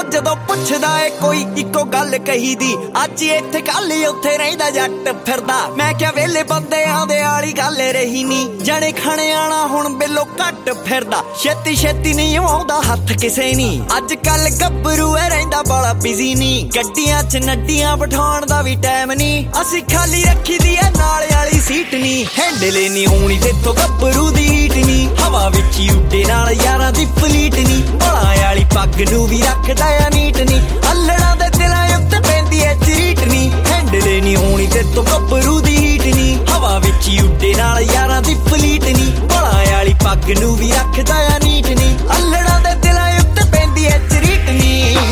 ਜਦੋਂ ਪੁੱਛਦਾ ਏ ਕੋਈ ਇੱਕੋ ਗੱਲ ਕਹੀ ਦੀ, ਅੱਜ ਇੱਥੇ ਕੱਲ ਉੱਥੇ ਰਹਿੰਦਾ ਜੱਟ ਫਿਰਦਾ। ਮੈਂ ਕਿਹਾ ਵੇਲੇ ਬੰਦਿਆਂ ਦੇ ਵਾਲੀ ਗੱਲ ਰਹੀ ਨੀ, ਜਣੇ ਖਾਣੇ ਆਣਾ ਹੁਣ ਬਿੱਲੋ ਘੱਟ ਫਿਰਦਾ। ਛੇਤੀ ਛੇਤੀ ਨਹੀਂ ਆਉਂਦਾ ਹੱਥ ਕਿਸੇ ਨੀ, ਅੱਜ ਕੱਲ ਗੱਭਰੂ ਏ ਰਹਿੰਦਾ ਬਾਲਾ ਬਿਜ਼ੀ ਨੀ। ਗੱਡੀਆਂ 'ਚ ਨੱਡੀਆਂ ਬਿਠਾਉਣ ਦਾ ਵੀ ਟਾਈਮ ਨੀ, ਅਸੀਂ ਖਾਲੀ ਰੱਖੀ ਦੀ ਏ ਨਾਲੇ ਵਾਲੀ ਸੀਟ ਨੀ। ਹੈਂਡਲੇ ਨੀ ਹੋਣੀ ਤੇਥੋਂ ਗੱਭਰੂ ਦੀ ਹੀਟ ਨੀ, ਹਵਾ ਵਿੱਚ ਹੀ ਉੱਡੇ ਨਾਲ ਯਾਰਾਂ ਦੀ ਫਲੀਟ ਨੀ। ਬਲਾਂ ਵਾਲੀ ਪੱਗ ਨੂੰ ਵੀ ਰੱਖਦਾ ਆ ਨੀਟ ਨੀ, ਅੱਲੜਾਂ ਦੇ ਦਿਲਾਂ ਉੱਤੇ ਪੈਂਦੀ ਐ ਝਰੀਟ ਨੀ। ਹੈਂਡਲੇ ਨੀ ਹੋਣੀ ਤੇਥੋਂ ਗੱਭਰੂ ਦੀ ਹੀਟ ਨੀ, ਹਵਾ ਵਿੱਚ ਹੀ ਉੱਡੇ ਨਾਲ ਯਾਰਾਂ ਦੀ ਫਲੀਟ ਨੀ। ਬਲਾਂ ਵਾਲੀ ਪੱਗ ਨੂੰ ਵੀ ਰੱਖਦਾ ਆ ਨੀਟ ਨੀ, ਅੱਲੜਾਂ ਦੇ ਦਿਲਾਂ ਉੱਤੇ ਪੈਂਦੀ ਐ ਝਰੀਟ ਨੀ।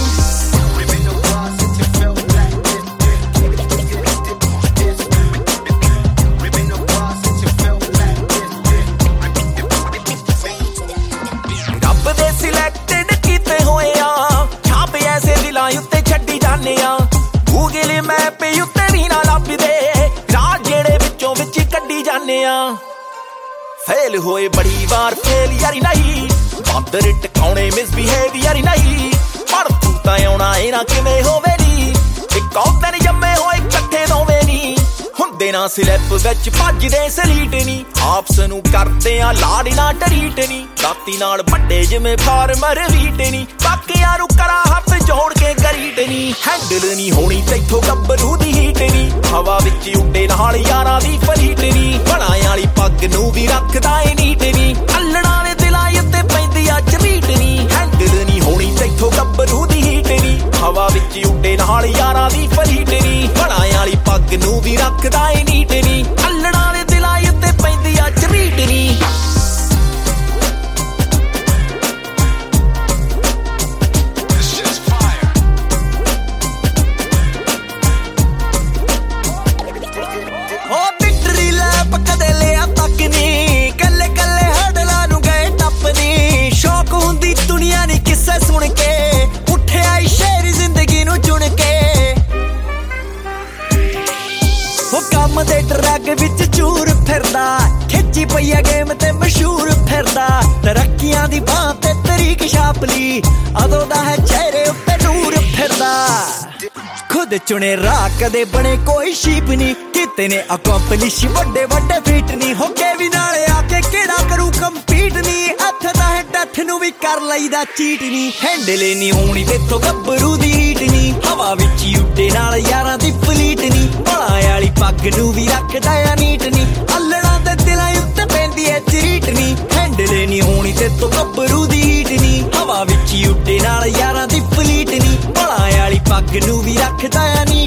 ਸਿਲੈਕਟਡ ਕੀਤੇ ਹੋਏ ਆ, ਛਾਪ ਐਸੇ ਦਿਲਾਂ ਉੱਤੇ ਛੱਡੀ ਜਾਂਦੇ ਆ। ਗੂਗਲ ਮੈਪ ਉੱਤੇ ਵੀ ਨਾ ਲੱਭਦੇ ਰਾਹ, ਜਿਹੜੇ ਵਿੱਚੋਂ ਵਿੱਚ ਕੱਢੀ ਜਾਂਦੇ ਆ। ਫੇਲ ਹੋਏ ਬੜੀ ਵਾਰ ਫੇਲ ਯਾਰੀ ਨਹੀਂ, ਬਾਂਦਰ ਟਿਕਾਉਣੇ ਮਿਸਬਿਹੇਵੀਅਰ ਨਹੀਂ। ਪਰ ਤੂੰ ਤਾਂ ਆਉਣਾ ਇਹ ਨਾ ਕਿਵੇਂ ਹੋਵੇ ਨੀ, ਇੱਕ ਦਿਨ ਜੰਮੇ ਹੋਏ ਇਕੱਠੇ ਦੋਵੇਂ ਨੀ। ਹੁੰਦੇ ਨਾ ਸਲਿੱਪ ਵਿੱਚ ਭੱਜਦੇ ਸਲੀਟ ਨੀ, ਆਪਸ ਨੂੰ ਕਰਦੇ ਆ ਲਾੜ ਨਾ ਟਰੀਟ ਨੀ। ਦਾਤੀ ਨਾਲ ਵੱਡੇ ਜਿਵੇਂ ਫਾਰਮਰ ਵੀਟ ਨੀ, ਬਾਕੀਆਂ ਨੂੰ ਕਰਾ ਹੱਥ ਜੋੜ ਕੇ ਗਰੀਟ ਨੀ। ਹੈਂਡਲ ਨੀ ਹੋਣੀ ਤੈਥੋਂ ਗੱਭਰੂ ਦੀ ਹੀਟ ਨੀ, ਹਵਾ ਵਿੱਚ ਉੱਡੇ ਨਾਲ ਯਾਰਾਂ ਦੀ ਫਲੀਟ ਨੀ। ਬਲਾਂ ਵਾਲੀ ਪੱਗ ਨੂੰ ਵੀ ਰੱਖਦਾ ਏ ਨੀਟ ਨੀ, ਅੱਲੜਾਂ ਦੇ ਦਿਲਾਂ ਉੱਤੇ ਪੈਂਦੀ ਆ ਝਰੀਟ ਨੀ। ਹੈਂਡਲ ਨੀ ਹੋਣੀ ਤੈਥੋਂ ਗੱਭਰੂ ਦੀ ਹੀਟ ਨੀ, ਹਵਾ ਵਿੱਚ ਉੱਡੇ ਨਾਲ ਯਾਰਾਂ ਦੀ ਫਲੀਟ ਨੀ। ਬਲਾਂ ਵਾਲੀ ਪੱਗ ਨੂੰ ਵੀ ਰੱਖਦਾ ਏ ਨੀਟ ਨੀ, ਅੱਲੜਾਂ ਦੇ ਦਿਲਾਂ ਉੱਤੇ ਪੈਂਦੀ ਆ ਝਰੀਟ ਨੀ। ਕਦੇ ਲਿਆ ਤੱਕ ਨੀ, ਕੱਲੇ ਕੱਲੇ ਹੜਲਾਂ ਨੂੰ ਗਏ ਟੱਪ ਨੀ। ਸ਼ੌਕ ਹੁੰਦੀ ਦੁਨੀਆ ਨੀ ਕਿੱਸੇ ਸੁਣ ਕੇ, ਉੱਠਿਆ ਈ ਸ਼ੇਰ ਜ਼ਿੰਦਗੀ ਨੂੰ ਚੁਣ ਕੇ। ਉਹ ਕੰਮ ਦੇ ਟਰੱਕ ਵਿੱਚ ਚੂਰ ਫਿਰਦਾ, ਖਿੱਚੀ ਪਈ ਆ ਗੇਮ ਤੇ ਮਸ਼ਹੂਰ ਫਿਰਦਾ। ਤਰੱਕੀਆਂ ਦੀ ਬਾਂਹ ਤੇ ਤਰੀਕ ਛਾਪ ਲਈ, ਅਦੋਂ ਦਾ ਹੈ ਚਿਹਰੇ ਉੱਤੇ ਨੂਰ ਫਿਰਦਾ। ਖੁਦ ਚੁਣੇ ਰਾਹ ਕਦੇ ਬਣੇ ਕੋਈ ਸ਼ੀਪ ਨੀ, ਕੀਤੇ ਨੇ ਅਕੰਪਲਿਸ਼ ਵੱਡੇ ਵੱਡੇ ਫੀਟ ਨੀ। ਹੋ ਕੇ ਵੀ ਨਾਲ ਆ ਕੇ ਕਿਹੜਾ ਕਰੂ ਕੰਪੀਟ ਨੀ, ਹੱਥ ਦਾ ਹੈ ਡੱਠ ਨੂੰ ਵੀ ਕਰ ਲਈਦਾ ਚੀਟ ਨੀ। ਹੈਂਡਲੇ ਨੀ ਹੋਣੀ ਤੇਥੋਂ ਗੱਭਰੂ ਦੀ ਹੀਟ ਨੀ, ਹਵਾ ਵਿੱਚ ਹੀ ਉੱਡੇ ਨਾਲ ਯਾਰਾਂ ਦੀ ਫਲੀਟ ਨੀ। ਬਲਾਂ ਵਾਲੀ ਪੱਗ ਨੂੰ ਵੀ ਰੱਖਦਾ ਆ ਨੀਟ ਨੀ, ਅੱਲੜਾਂ ਦੇ ਦਿਲਾਂ ਉੱਤੇ ਪੈਂਦੀ ਐ ਝਰੀਟ ਨੀ। ਹੈਂਡਲੇ ਨੀ ਹੋਣੀ ਤੇਥੋਂ ਗੱਭਰੂ ਦੀ ਹੀਟ ਨੀ, ਹਵਾ ਵਿੱਚ ਹੀ ਉੱਡੇ ਨਾਲ ਯਾਰਾਂ ਦੀ ਫਲੀਟ ਨੀ। ਬਲਾਂ ਵਾਲੀ ਪੱਗ ਨੂੰ ਵੀ ਰੱਖਦਾ ਆ ਨੀ